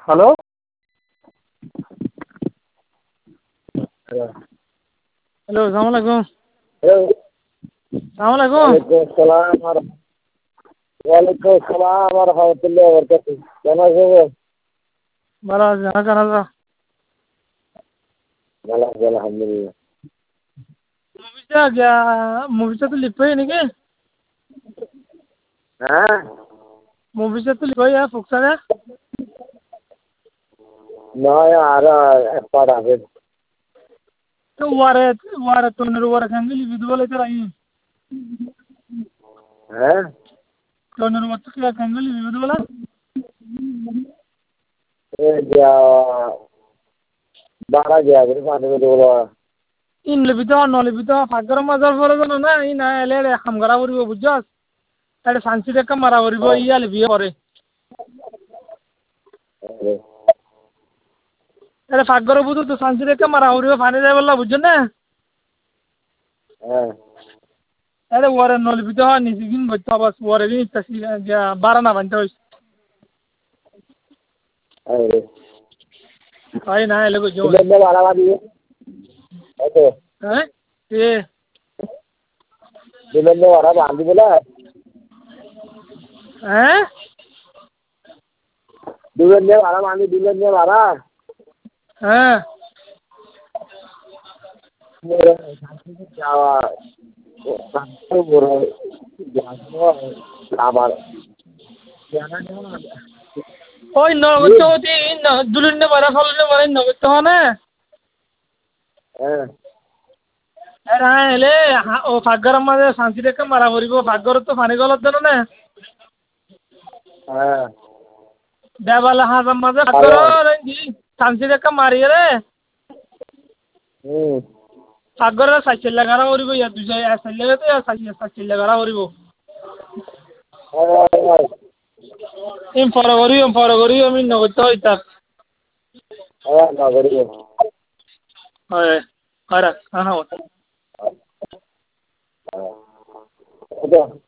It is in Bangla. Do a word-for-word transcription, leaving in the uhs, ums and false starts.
হ্যালো। হ্যালো, আসসালামু আলাইকুম। হ্যালো। আসসালামু আলাইকুম। ওয়ালাইকুম আসসালাম ওয়া রাহ ওয়ালাইকুম আসসালাম ওয়া রাহমাতুল্লাহি ওয়া বারাকাতুহু। কেমন আছেন? ভালো আছি। কেমন আছো? ভালো আছি আলহামদুলিল্লাহ। মুভিটা গিয়া মুভিটা তো লিপ হই নাকি? হ্যাঁ? মুভিটা তো লিপ হই ফুকসারে? নয় আর এক পার আছে। তো ওয়ারে ওয়ারে তো নর ওয়ারে খাঙ্গি লিবি বলে তো রাই। হ্যাঁ? তো নর মত কি খাঙ্গি লিবি বলে? এ যা বারা গিয়া করে পানি में बोला ইন লিবি তো ন লিবি তো ফাগর মাজার পরে জানো না ই না এলে হামগারা করিব বুঝছস? এটা শান্তি দেখা মারা করিব ইয়া লিবি করে। এটা ফাগর বুঝু তো শান্তি দেখা মারা করিব পানি যাই বললা বুঝছ না? হ্যাঁ। এটা ওয়ারে ন লিবি তো নিজি কিন বইতো বাস ওয়ারে নি তাসি গিয়া বারা না বানতে হইছে। আরে হয় না এলে বুঝছো? দিলে বারা বাদিয়ে ওকে হ্যাঁ? এ দিলে বারা বাঁধি বলা হ্যাঁ? দিলে বারা বাঁধি দিলে বারা হ্যাঁ। মেরে যাওয়া তো বড় জানো আবার জানা না ওই নগদ হতি দুলিনে বারা ফলনে বারা নগদ হনে হ্যাঁ এরা এলে ও ফাগর মাঝে শান্তি রেখে মারা পড়িব ফাগর তো পানি গলত দেন না হ্যাঁ দেবালে হাজার মাঝে ফাগর শান্তি রেখে মারি রে হুম ফাগর সাইকেল লাগারা পড়িব ইয়া দুই সাইকেল তো সাইকেল লাগারা পড়িব ইম ফর করি ইম ফর করি আমি নগদ হইতা হ্যাঁ না করি হয় হয় হ্যাঁ হ্যাঁ